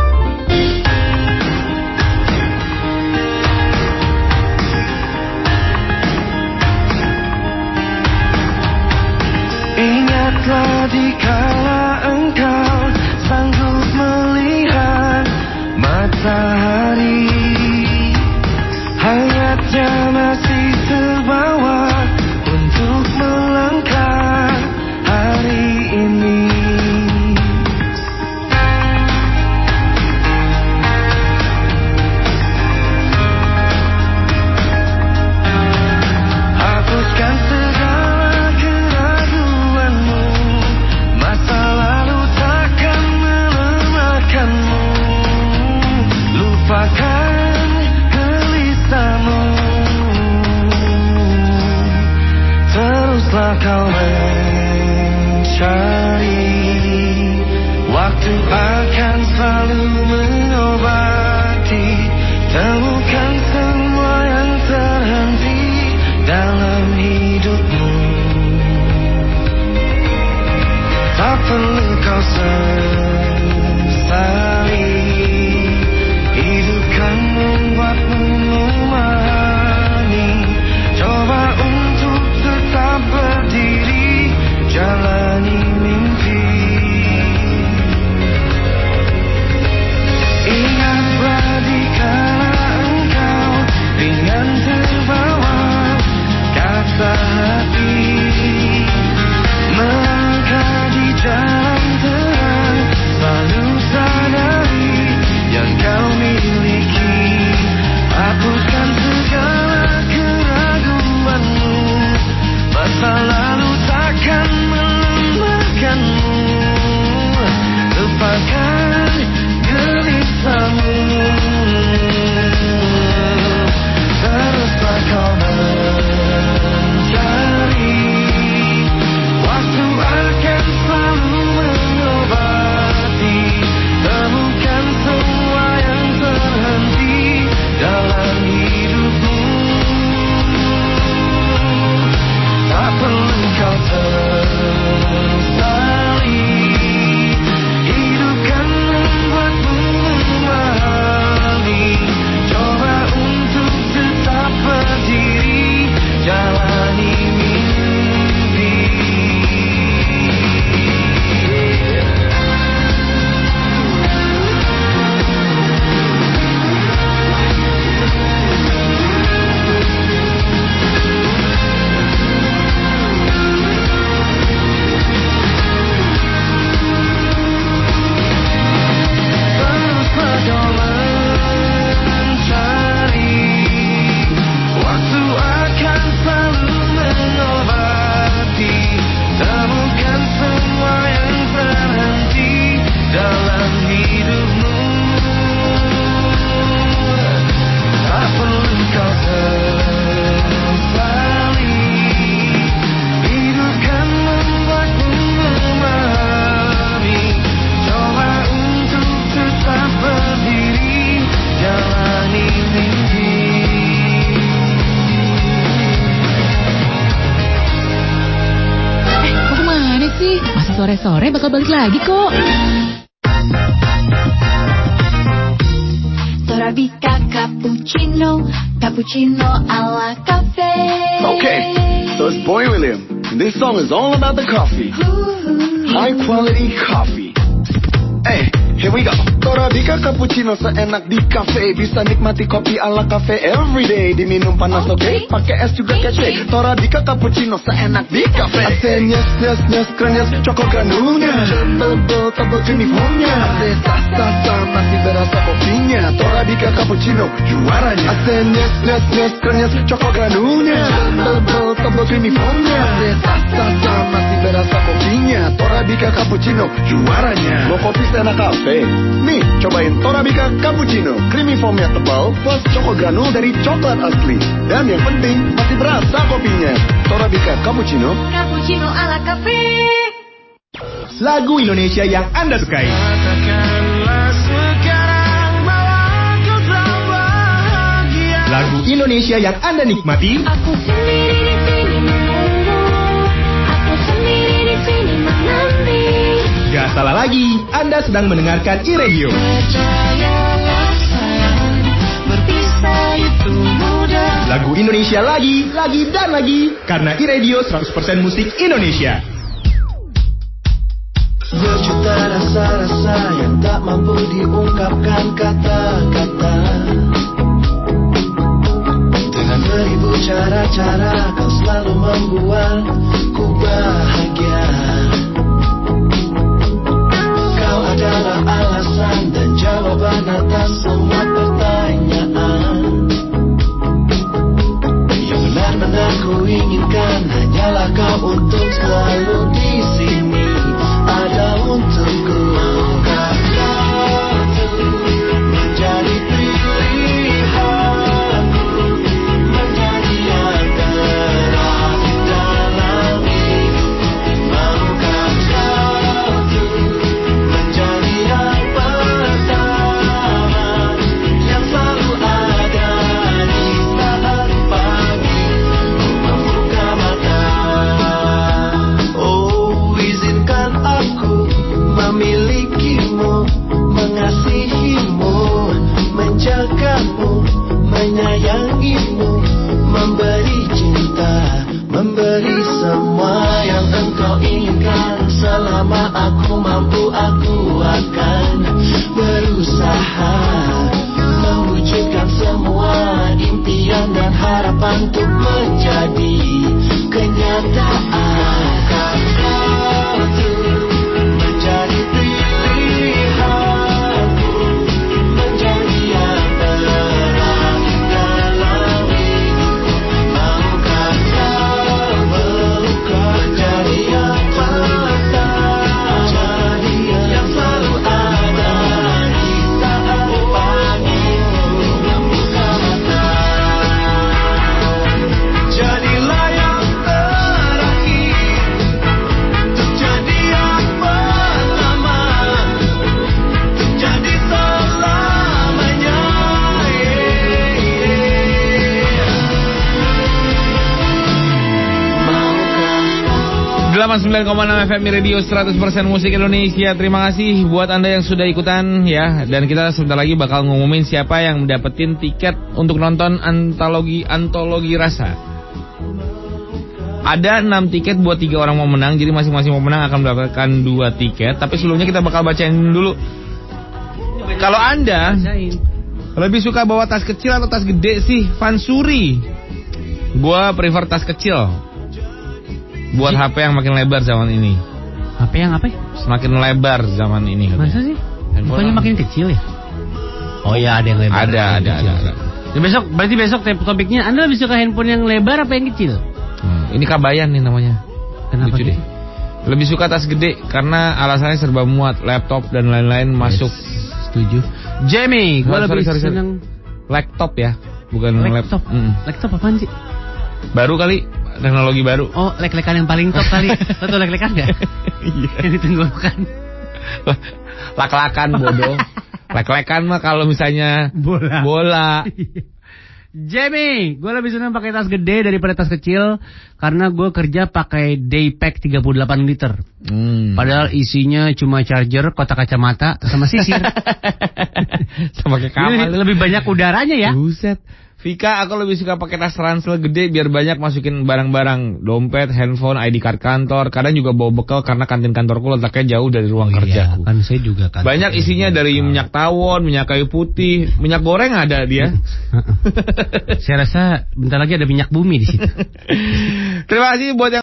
Speaker 18: Ingatlah dikala engkau sanggup melihat matahari, hangatnya masih terbawa untuk melangkah hari ini. Hapuskan segala keraguanmu, masa lalu takkan melemahkanmu. Lupakan gelisahmu, teruslah kau mencari. Waktu akan selalu mengobati. Temukan semua yang terhenti dalam hidupmu. Tak perlu kau sesali, hidup kan membuatmu memahami. Coba untuk tetap berdiri, jalani mimpi. Ingatlah dikala engkau ringan terbawa kata hati, melangkah di jalan terang, selalu sadari yang kau miliki. Hapuskan segala keraguanmu, masa lalu takkan melemahkanmu. Lupakan gelisahmu, teruslah kau mencari. Waktu akan selalu mengobati. Temukan semua yang terhenti dalam hidupmu. Tak perlu kau sesali, hidup kan membuatmu memahami. Coba untuk tetap berdiri, jalani mimpi. Teruslah kau mencari. Waktu akan selalu mengobati. Temukan semua yang terhenti dalam hidupmu. Tak perlu kau sesali, hidup kan membuatmu memahami. Coba untuk tetap berdiri, jalani mimpi.
Speaker 5: Kok kemana sih? Masih sore-sore bakal balik lagi kok.
Speaker 9: Torabika cappuccino, cappuccino alla caffè.
Speaker 12: Okay, so it's Boy William, and this song is all about the coffee. High quality coffee. Hey, here we go. Torabika cappuccino seenak di cafe. Bisa nikmati kopi ala cafe everyday. Diminum panas oke, pakai es juga kece. Torabika cappuccino seenak di cafe. Ase nyes nyes nyes krenyes coko granulnya. Tebel tebel creamy foamnya. Ase sasa masih berasa kopinya. Torabika cappuccino juaranya. Ase nyes nyes nyes krenyes coko granulnya. Tebel tebel creamy foamnya. Ase sasa masih berasa kopinya. Torabika cappuccino juaranya. Mau kopi seenak cafe? Nih, cobain Torabika cappuccino. Creamy foamnya tebal, plus coko granul dari coklat asli. Dan yang penting, masih berasa kopinya. Torabika cappuccino.
Speaker 9: Cappuccino ala cafe.
Speaker 13: Lagu Indonesia yang Anda sukai.
Speaker 18: Katakanlah sekarang bahwa kau
Speaker 13: Lagu Indonesia yang Anda nikmati.
Speaker 7: Aku sendiri di sini menunggu. Aku sendiri di sini menanti.
Speaker 13: Gak salah lagi, Anda sedang mendengarkan iRadio.
Speaker 7: Percayalah sayang, berpisah itu mudah.
Speaker 13: Lagu Indonesia lagi dan lagi. Karena iRadio 100% musik Indonesia.
Speaker 18: Berjuta rasa-rasa yang tak mampu diungkapkan kata-kata. Dengan beribu cara-cara kau selalu membuatku bahagia. Kau adalah alasan dan jawaban atas semua pertanyaan. Yang benar-benar ku inginkan hanyalah kau untuk selalu di sini. Ada untukku. Maukah kau menjadi pilihanku, menjadi yang terakhir dalam hidup. Maukah kau menjadi yang pertama, yang selalu ada di saat pagi membuka mata. Oh, izinkan aku memilikimu, mengasihimu, menjagamu, menyayangimu, memberi cinta, memberi semua yang engkau inginkan. Selama aku mampu, aku akan berusaha mewujudkan semua impian dan harapan untuk menjadi kenyataan. Menjadi pilihanku, menjadi yang terakhir dalam hidup. Maukah kau menjadi yang pertama, yang selalu ada di saat pagi membuka mata. Jadilah yang terakhir, untuk jadi yang pertama, untuk jadi selamanya.
Speaker 6: 89,6 FM Radio 100% musik Indonesia. Terima kasih buat Anda yang sudah ikutan ya. Dan kita sebentar lagi bakal ngumumin siapa yang dapetin tiket untuk nonton antologi rasa. Ada 6 tiket buat 3 orang mau menang. Jadi masing-masing mau menang akan mendapatkan 2 tiket. Tapi sebelumnya kita bakal bacain dulu. Kalau Anda lebih suka bawa tas kecil atau tas gede sih? Fansuri. Gua prefer tas kecil. Buat HP yang makin lebar zaman ini.
Speaker 2: HP yang apa?
Speaker 6: Semakin lebar zaman ini.
Speaker 2: Masa sih? Bukannya makin kecil ya? Oh ya, ada yang lebar.
Speaker 6: Ada.
Speaker 2: Ya, berarti besok topiknya Anda lebih suka handphone yang lebar apa yang kecil?
Speaker 6: Ini Kabayan nih namanya.
Speaker 2: Kenapa
Speaker 6: lucu deh? Lebih suka tas gede karena alasannya serba muat, laptop dan lain-lain masuk.
Speaker 2: Setuju. Jamie, gue lebih seneng
Speaker 6: laptop ya, bukan laptop.
Speaker 2: Laptop apaan sih?
Speaker 6: Baru kali, teknologi baru.
Speaker 2: Oh, lek-lekan yang paling top kali. Lo tau lek-lekan gak?
Speaker 6: Iya.
Speaker 2: Yang ditenggorokan.
Speaker 6: Lak-lakan bodoh. Lek-lekan mah kalau misalnya bola.
Speaker 2: Jamie, gue lebih senang pakai tas gede daripada tas kecil karena gue kerja pakai daypack 38 liter. Padahal isinya cuma charger, kotak kacamata, sama sisir.
Speaker 6: Sama kayak kapal.
Speaker 2: Lebih banyak udaranya ya.
Speaker 6: Buset. Vika, aku lebih suka pakai tas ransel gede biar banyak masukin barang-barang, dompet, handphone, ID card kantor. Kadang juga bawa bekal karena kantin kantorku letaknya jauh dari ruang kerjaku.
Speaker 2: Kan saya juga kan.
Speaker 6: Banyak isinya dari minyak tawon, minyak kayu putih, minyak goreng ada dia.
Speaker 2: Saya rasa bentar lagi ada minyak bumi di situ.
Speaker 6: Terima kasih buat yang